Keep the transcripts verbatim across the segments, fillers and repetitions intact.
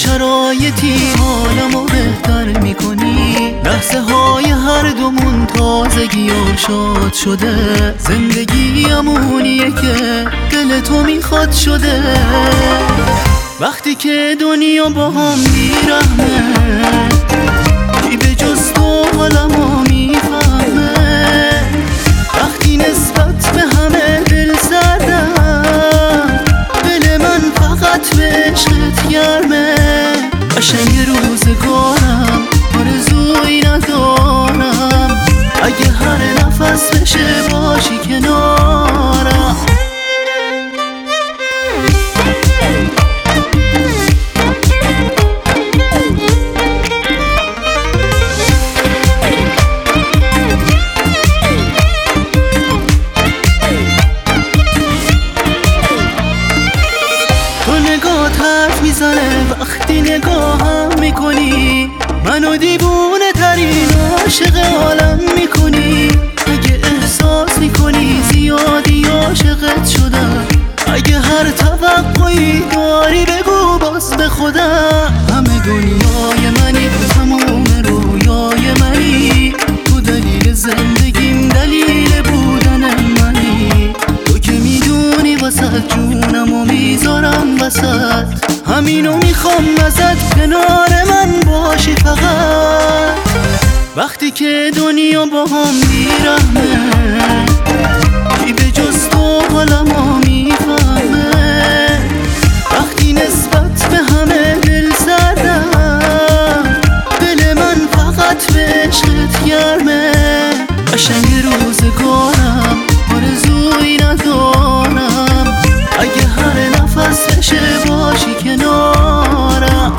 شرایطی حالمو بهتر میکنی. لحظه های هر دومون تازگی و شاد شده. زندگی امونیه که دل تو میخواد شده. وقتی که دنیا با هم بیرحمه، بی به جز تو حالمو میفهمه. وقتی نسبت به همه دل سردم، دل من فقط به عشقت گرمه. قشنگ روزگارم آرزویی ندارم، اگه هر نفس بشه باشی کنارم. حرف میزنه وقتی نگاهم میکنی. منو دیوونه ترین عاشق عالم میکنی. اگه احساس میکنی زیادی عاشقت شدم، اگه هر توقعی داری بگو باز به خودم. همه دنیای منی، تموم رویای منی. تو دلیل زندگیم، دلیل بودن منی. تو که میدونی وسط جونمو میذارم وسط. همینو میخوام ازت کنار من باشی فقط. وقتی که دنیا با هم بیرحمه، بی به جز تو حالمو میفهمه. وقتی نسبت به همه دل سردم، دل من فقط به عشقت گرمه. قشنگ روزگارم آرزویی ندارم، اگه هر نفس بشه باشی کنارم.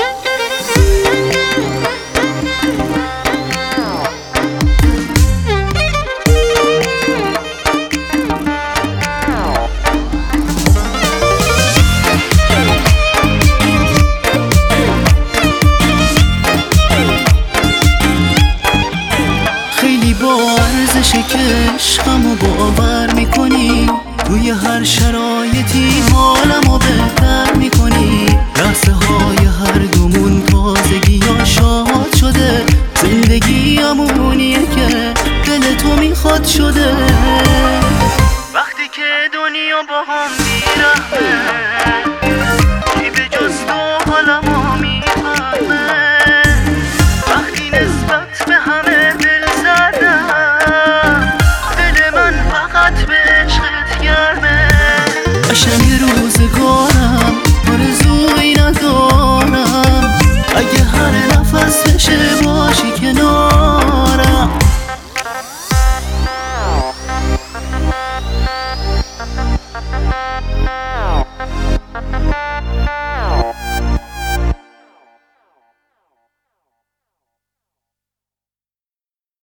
خیلی با ارزشه که عشقمو باور میکنی. توی هر شرایطی حالمو بهتر میکنی. لحظه های هر دومون تازگی یا شاد شده. زندگی امونیه که دل تو میخواد شده. وقتی که دنیا با هم بیرحمه،